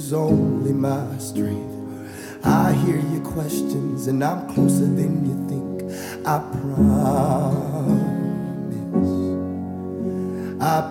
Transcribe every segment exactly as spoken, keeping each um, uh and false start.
is only my strength. I hear your questions and I'm closer than you think. I promise, I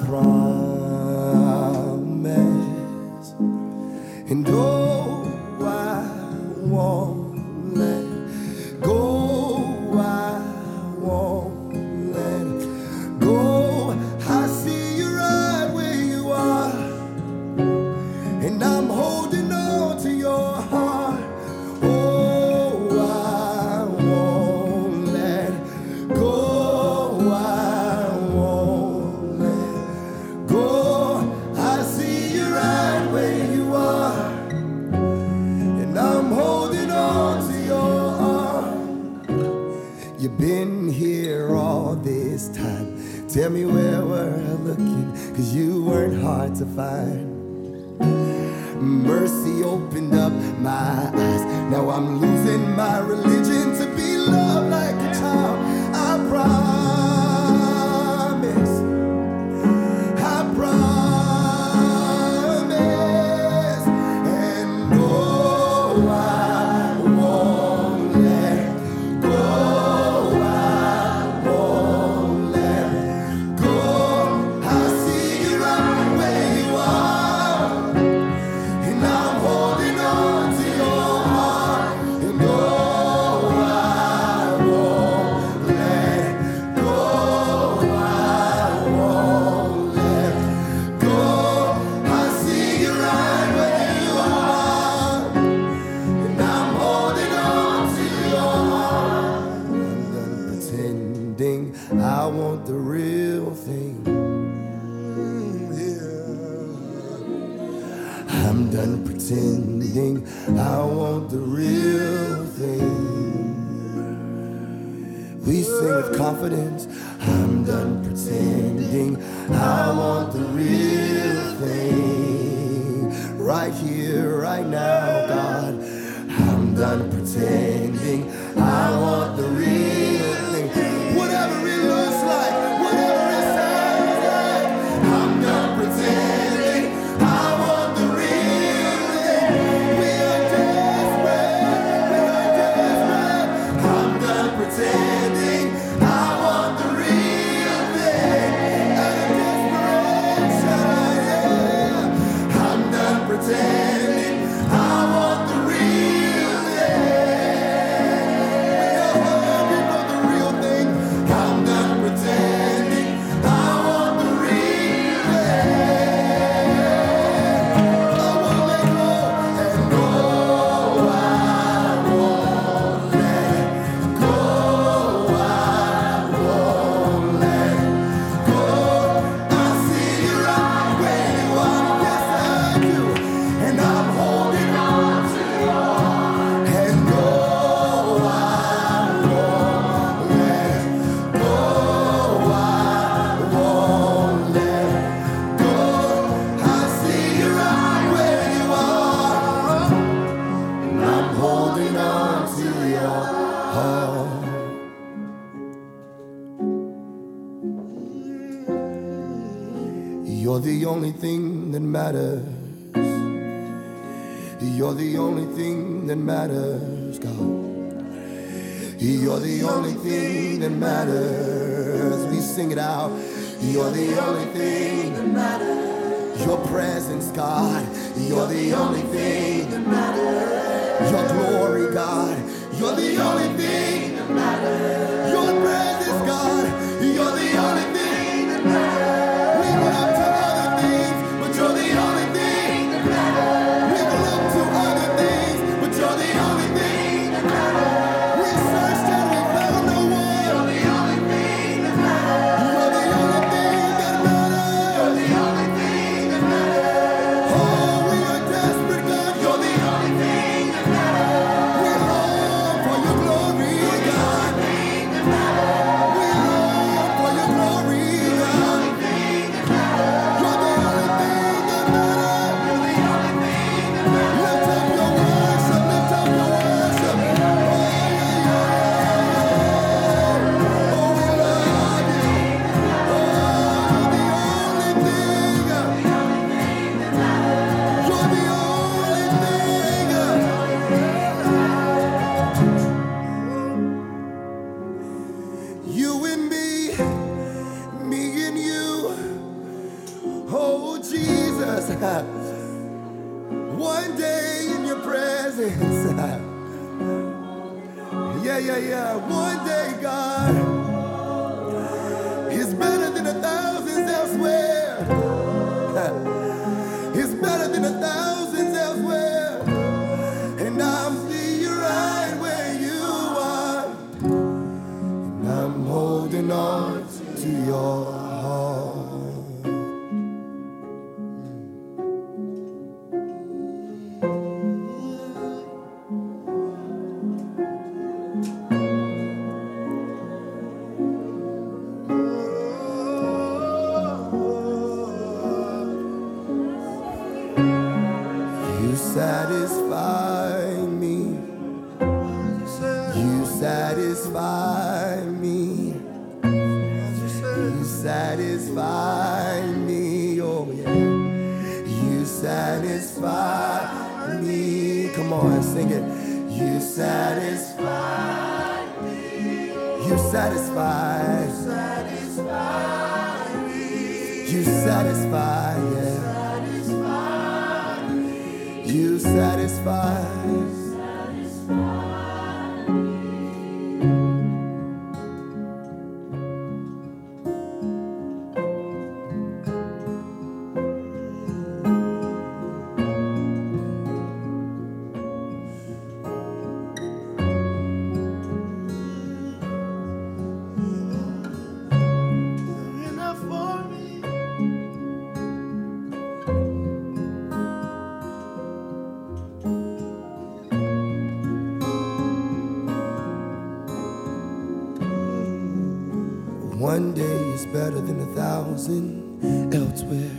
promise. And oh, I won't let go. I won't let go. I see you right where you are, and I'm holding on to your heart. Oh, I won't let go. I won't let go. I see you right where you are, and I'm holding on to your heart. You've been here all this time. Tell me where we're looking, 'cause you weren't hard to find. Mercy opened up my eyes. Now I'm losing my religion to be loved like a child. I promise, I promise. And oh, I won't let go. I won't let go. I see you right where you are, and I'm holding on to your heart. And oh, I won't let go. I won't let go. I see you right where you are, and I'm holding on to your heart. I'm done pretending. I want the real thing. Yeah. I'm done pretending. I want the real thing. We sing with confidence. I'm done pretending. I want the real thing. Right here, right now, God. I'm done pretending. I want the real thing. Whatever it looks like, whatever it sounds like. I'm done pretending. I want the real thing. We are desperate. We are desperate. I'm done pretending. I want the real thing. Out of desperation, yeah. I'm done pretending. I want the real thing. We are hungry for the real thing. I'm done pretending. I want the real thing. I won't let go. And go. I won't let go. I won't let go. I see you right where you are. Yes, I do. And I'm holding on to your heart. And go. I won't let go. I won't let go. I see you right where you are, and I'm holding on to your heart. You're the only thing that matters. You're the only thing that matters, God. You're the only thing that matters. We sing it out. You're the only thing that matters. Your presence, God. You're the only thing that matters. Your glory, God. You're the only thing that matters. Your presence, God. You're the only thing that matters. We will look to other things, but you're the only thing that matters. We will look to other things, but you're the only thing that matters. We searched and we found no one. You're the only thing that matters. You're the only thing that matters. You're the only thing that matters. Oh, we are desperate, God. You're the only thing that matters. We long for your glory, God. presence. Yeah, yeah, yeah. One day, God, is better than a thousands elsewhere. It's better than a thousands elsewhere. And I'm see you right where you are. And I'm holding on to your heart. You satisfy me. You satisfy me. You satisfy me. Oh yeah. You satisfy me. Come on, sing it. You satisfy me. You satisfy. You satisfy, yeah. You satisfy. Enough for me. One day is better than a thousand elsewhere.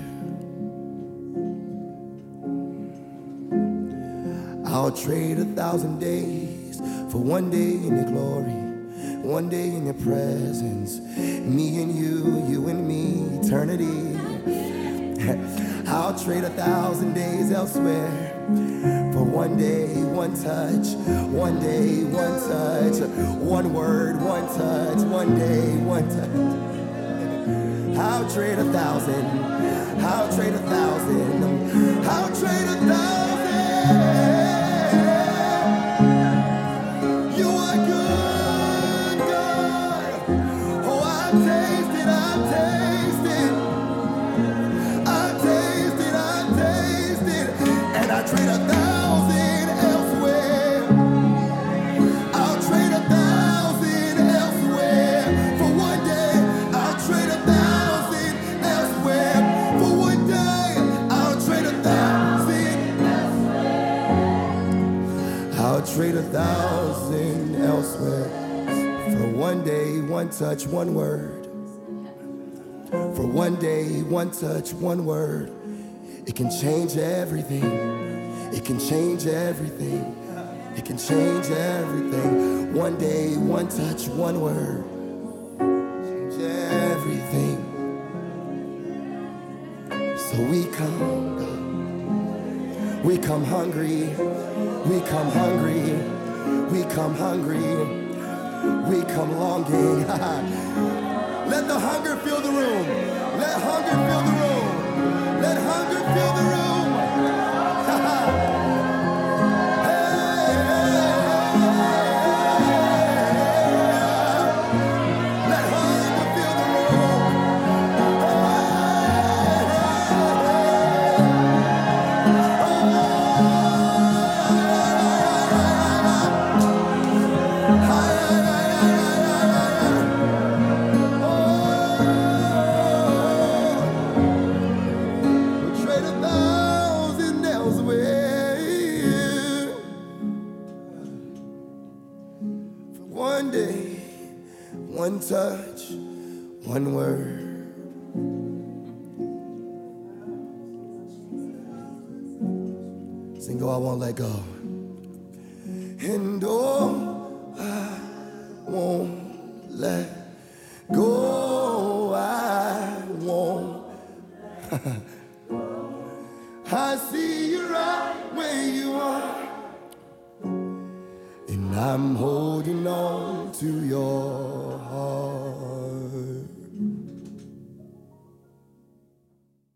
I'll trade a thousand days for one day in your glory, one day in your presence. Me and you, you and me, eternity. I'll trade a thousand days elsewhere for one day, one touch, one day, one touch, one word, one touch, one day, one touch. I'll trade a thousand, I'll trade a thousand, I'll trade a thousand. You are good, God. Oh, I've tasted, I've tasted, I've tasted, I've tasted, and I trade a thousand elsewhere. I'll trade a thousand elsewhere for one day. I'll trade a thousand elsewhere for one day. I'll trade a thousand elsewhere. I'll trade a thousand elsewhere for one day, one touch, one word. For one day, one touch, one word. It can change everything. It can change everything. It can change everything. One day, one touch, one word. Change everything. So we come, God. We come hungry. We come hungry. We come hungry. We come longing. Let the hunger fill the room. Let hunger fill the room. Let hunger fill the room. One day, one touch, one word. Sing, oh, I won't let go. And oh, I won't let go. I won't. I see you right where you are. And I'm holding on to your